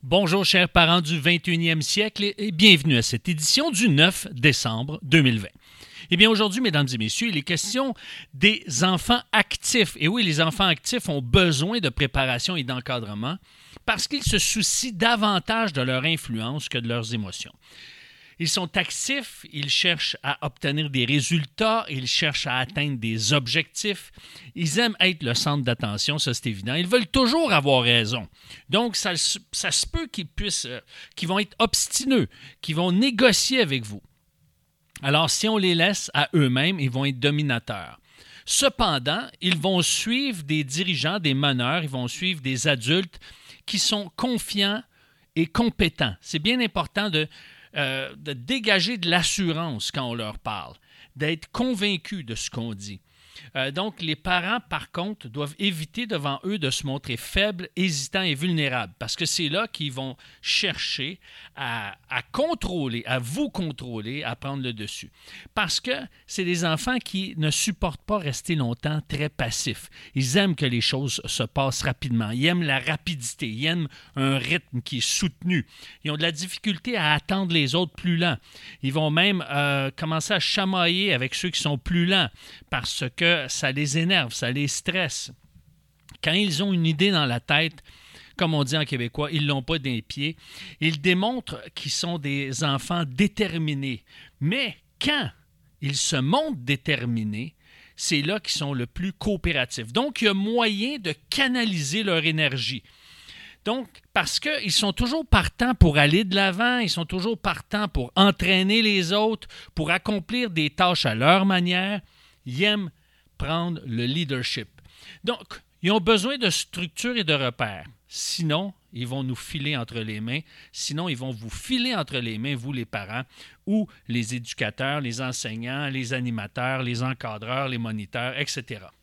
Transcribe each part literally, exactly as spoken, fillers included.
Bonjour chers parents du vingt et unième siècle et bienvenue à cette édition du neuf décembre deux mille vingt. Eh bien aujourd'hui, mesdames et messieurs, il est question des enfants actifs. Et oui, les enfants actifs ont besoin de préparation et d'encadrement parce qu'ils se soucient davantage de leur influence que de leurs émotions. Ils sont actifs, ils cherchent à obtenir des résultats, ils cherchent à atteindre des objectifs. Ils aiment être le centre d'attention, ça c'est évident. Ils veulent toujours avoir raison. Donc, ça, ça se peut qu'ils puissent, euh, qu'ils vont être obstineux, qu'ils vont négocier avec vous. Alors, si on les laisse à eux-mêmes, ils vont être dominateurs. Cependant, ils vont suivre des dirigeants, des meneurs, ils vont suivre des adultes qui sont confiants et compétents. C'est bien important de... Euh, de dégager de l'assurance quand on leur parle, d'être convaincus de ce qu'on dit. Euh, donc, les parents, par contre, doivent éviter devant eux de se montrer faibles, hésitants et vulnérables, parce que c'est là qu'ils vont chercher à, à contrôler, à vous contrôler, à prendre le dessus. Parce que c'est des enfants qui ne supportent pas rester longtemps très passifs. Ils aiment que les choses se passent rapidement. Ils aiment la rapidité. Ils aiment un rythme qui est soutenu. Ils ont de la difficulté à attendre les autres plus lents. Ils vont même euh, commencer à chamailler avec ceux qui sont plus lents, parce que ça les énerve, ça les stresse. Quand ils ont une idée dans la tête, comme on dit en québécois, ils ne l'ont pas des pieds. Ils démontrent qu'ils sont des enfants déterminés. Mais quand ils se montrent déterminés, c'est là qu'ils sont le plus coopératifs. Donc, il y a moyen de canaliser leur énergie. Donc, parce qu'ils sont toujours partants pour aller de l'avant, ils sont toujours partants pour entraîner les autres, pour accomplir des tâches à leur manière, ils aiment prendre le leadership. Donc, ils ont besoin de structure et de repères. Sinon, ils vont nous filer entre les mains. Sinon, ils vont vous filer entre les mains, vous les parents, ou les éducateurs, les enseignants, les animateurs, les encadreurs, les moniteurs, et cetera.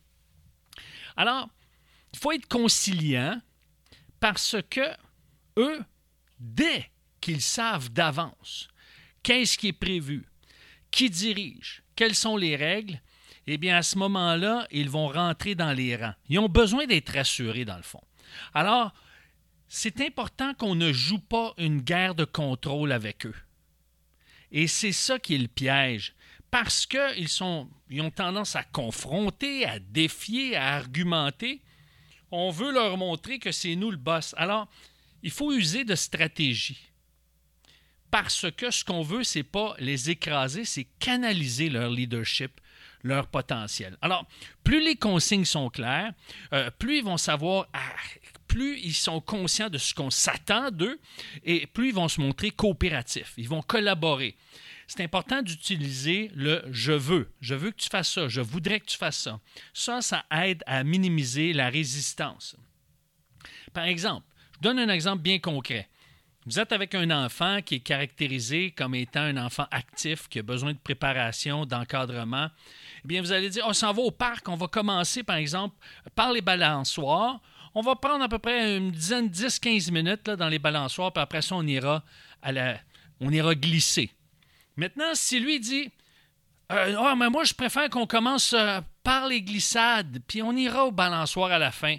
Alors, il faut être conciliant parce que eux, dès qu'ils savent d'avance qu'est-ce qui est prévu, qui dirige, quelles sont les règles, eh bien, à ce moment-là, ils vont rentrer dans les rangs. Ils ont besoin d'être rassurés, dans le fond. Alors, c'est important qu'on ne joue pas une guerre de contrôle avec eux. Et c'est ça qui est le piège. Parce qu'ils sont, ils ont tendance à confronter, à défier, à argumenter. On veut leur montrer que c'est nous le boss. Alors, il faut user de stratégie. Parce que ce qu'on veut, ce n'est pas les écraser, c'est canaliser leur leadership, leur potentiel. Alors, plus les consignes sont claires, euh, plus ils vont savoir, ah, plus ils sont conscients de ce qu'on s'attend d'eux et plus ils vont se montrer coopératifs. Ils vont collaborer. C'est important d'utiliser le « je veux ». Je veux que tu fasses ça. Je voudrais que tu fasses ça. Ça, ça aide à minimiser la résistance. Par exemple, je donne un exemple bien concret. Vous êtes avec un enfant qui est caractérisé comme étant un enfant actif, qui a besoin de préparation, d'encadrement. Eh bien, vous allez dire, on s'en va au parc, on va commencer, par exemple, par les balançoires. On va prendre à peu près une dizaine, dix à quinze minutes là, dans les balançoires, puis après ça, on ira, à la, on ira glisser. Maintenant, si lui dit, euh, oh, mais moi, je préfère qu'on commence euh, par les glissades, puis on ira au balançoire à la fin.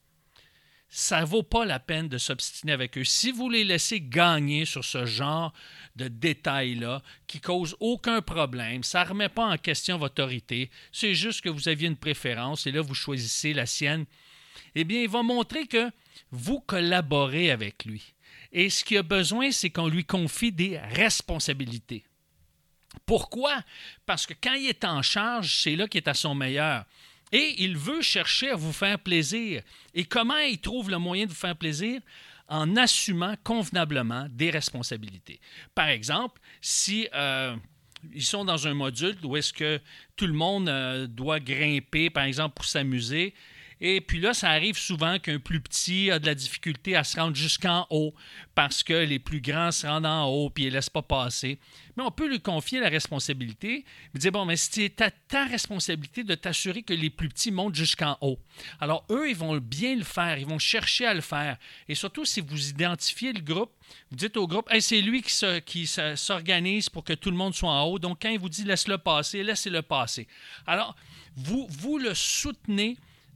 Ça ne vaut pas la peine de s'obstiner avec eux. Si vous les laissez gagner sur ce genre de détails-là qui ne causent aucun problème, ça ne remet pas en question votre autorité, c'est juste que vous aviez une préférence et là, vous choisissez la sienne, eh bien, il va montrer que vous collaborez avec lui. Et ce qu'il a besoin, c'est qu'on lui confie des responsabilités. Pourquoi? Parce que quand il est en charge, c'est là qu'il est à son meilleur. Et il veut chercher à vous faire plaisir. Et comment il trouve le moyen de vous faire plaisir? En assumant convenablement des responsabilités. Par exemple, si euh, ils sont dans un module où est-ce que tout le monde euh, doit grimper, par exemple, pour s'amuser, et puis là, ça arrive souvent qu'un plus petit a de la difficulté à se rendre jusqu'en haut parce que les plus grands se rendent en haut puis ils ne laissent pas passer. Mais on peut lui confier la responsabilité, lui dire, bon, mais c'est ta, ta responsabilité de t'assurer que les plus petits montent jusqu'en haut. Alors, eux, ils vont bien le faire, ils vont chercher à le faire. Et surtout, si vous identifiez le groupe, vous dites au groupe, hey, c'est lui qui, se, qui se, s'organise pour que tout le monde soit en haut. Donc, quand il vous dit, laisse-le passer, laissez-le passer. Alors, vous, vous le soutenez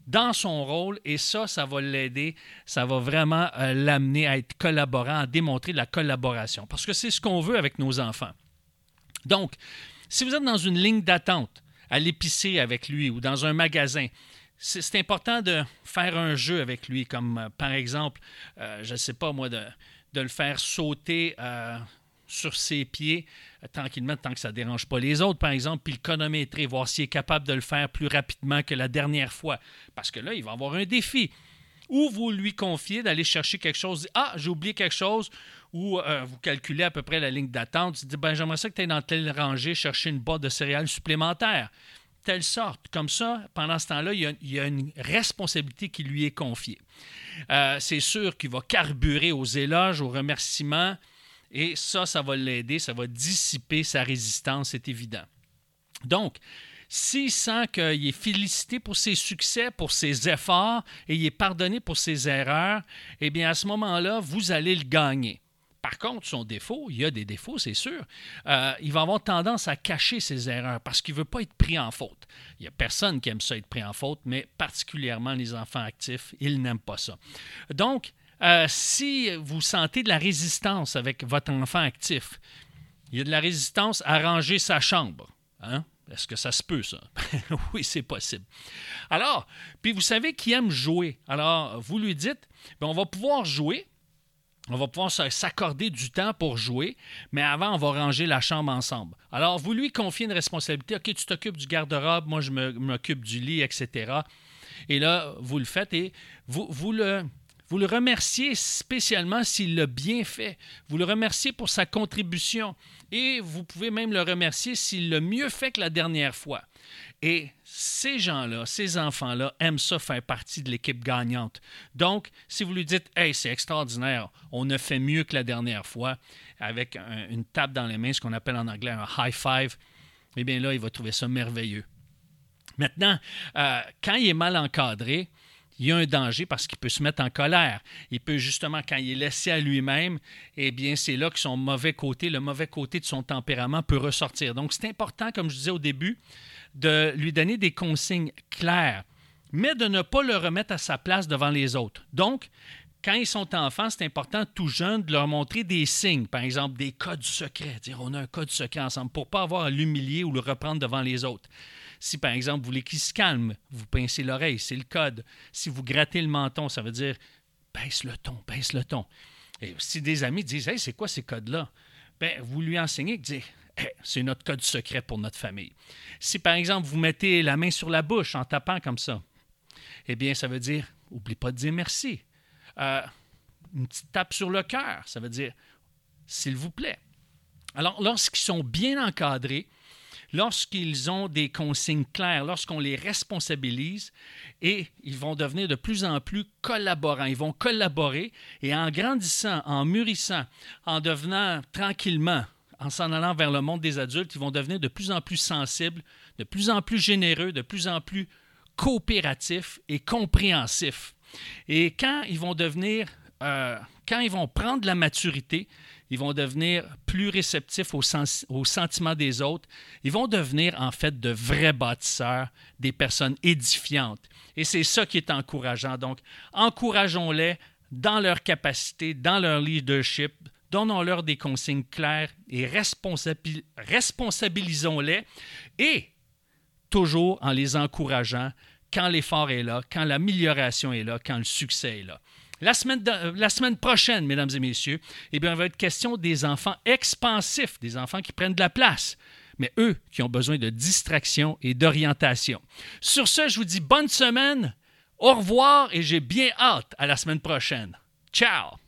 dans son rôle et ça, ça va l'aider, ça va vraiment euh, l'amener à être collaborant, à démontrer de la collaboration parce que c'est ce qu'on veut avec nos enfants. Donc, si vous êtes dans une ligne d'attente à l'épicerie avec lui ou dans un magasin, c'est, c'est important de faire un jeu avec lui comme euh, par exemple, euh, je ne sais pas moi, de, de le faire sauter euh, sur ses pieds euh, tranquillement tant que ça ne dérange pas les autres, par exemple, puis le chronométrer, voir s'il est capable de le faire plus rapidement que la dernière fois. Parce que là, il va avoir un défi. Ou vous lui confiez d'aller chercher quelque chose, ah, j'ai oublié quelque chose, ou euh, vous calculez à peu près la ligne d'attente, vous dites, ben, j'aimerais ça que tu ailles dans telle rangée chercher une boîte de céréales supplémentaire. Telle sorte. Comme ça, pendant ce temps-là, il y a, il y a une responsabilité qui lui est confiée. Euh, c'est sûr qu'il va carburer aux éloges, aux remerciements, et ça, ça va l'aider, ça va dissiper sa résistance, c'est évident. Donc, s'il sent qu'il est félicité pour ses succès, pour ses efforts, et il est pardonné pour ses erreurs, eh bien, à ce moment-là, vous allez le gagner. Par contre, son défaut, il y a des défauts, c'est sûr, euh, il va avoir tendance à cacher ses erreurs parce qu'il ne veut pas être pris en faute. Il n'y a personne qui aime ça être pris en faute, mais particulièrement les enfants actifs, ils n'aiment pas ça. Donc, euh, si vous sentez de la résistance avec votre enfant actif, il y a de la résistance à ranger sa chambre, hein? Est-ce que ça se peut, ça? Oui, c'est possible. Alors, puis vous savez qui aime jouer. Alors, vous lui dites, bien, on va pouvoir jouer, on va pouvoir s'accorder du temps pour jouer, mais avant, on va ranger la chambre ensemble. Alors, vous lui confiez une responsabilité. OK, tu t'occupes du garde-robe, moi, je me, m'occupe du lit, et cetera. Et là, vous le faites et vous, vous le... Vous le remerciez spécialement s'il l'a bien fait. Vous le remerciez pour sa contribution. Et vous pouvez même le remercier s'il l'a mieux fait que la dernière fois. Et ces gens-là, ces enfants-là, aiment ça faire partie de l'équipe gagnante. Donc, si vous lui dites « Hey, c'est extraordinaire, on a fait mieux que la dernière fois », avec un, une tape dans les mains, ce qu'on appelle en anglais un « high five », eh bien là, il va trouver ça merveilleux. Maintenant, euh, quand il est mal encadré, il y a un danger parce qu'il peut se mettre en colère. Il peut justement, quand il est laissé à lui-même, eh bien, c'est là que son mauvais côté, le mauvais côté de son tempérament peut ressortir. Donc, c'est important, comme je disais au début, de lui donner des consignes claires, mais de ne pas le remettre à sa place devant les autres. Donc, quand ils sont enfants, c'est important, tout jeune, de leur montrer des signes, par exemple, des codes secrets. Dire, on a un code secret ensemble pour ne pas avoir à l'humilier ou le reprendre devant les autres. Si, par exemple, vous voulez qu'il se calme, vous pincez l'oreille, c'est le code. Si vous grattez le menton, ça veut dire « baisse le ton, baisse le ton ». Et si des amis disent « Hey, c'est quoi ces codes-là? » Bien, vous lui enseignez que dire hey, « C'est notre code secret pour notre famille ». Si, par exemple, vous mettez la main sur la bouche en tapant comme ça, eh bien, ça veut dire « Oublie pas de dire merci ». Euh, une petite tape sur le cœur, ça veut dire « S'il vous plaît ». Alors, lorsqu'ils sont bien encadrés, lorsqu'ils ont des consignes claires, lorsqu'on les responsabilise, et ils vont devenir de plus en plus collaborants. Ils vont collaborer et en grandissant, en mûrissant, en devenant tranquillement, en s'en allant vers le monde des adultes, ils vont devenir de plus en plus sensibles, de plus en plus généreux, de plus en plus coopératifs et compréhensifs. Et quand ils vont devenir, euh, quand ils vont prendre de la maturité, ils vont devenir plus réceptifs aux, sens- aux sentiments des autres. Ils vont devenir, en fait, de vrais bâtisseurs, des personnes édifiantes. Et c'est ça qui est encourageant. Donc, encourageons-les dans leur capacité, dans leur leadership. Donnons-leur des consignes claires et responsabil- responsabilisons-les. Et toujours en les encourageant quand l'effort est là, quand l'amélioration est là, quand le succès est là. La semaine, de, la semaine prochaine, mesdames et messieurs, eh bien, il va être question des enfants expansifs, des enfants qui prennent de la place, mais eux qui ont besoin de distraction et d'orientation. Sur ce, je vous dis bonne semaine, au revoir et j'ai bien hâte à la semaine prochaine. Ciao!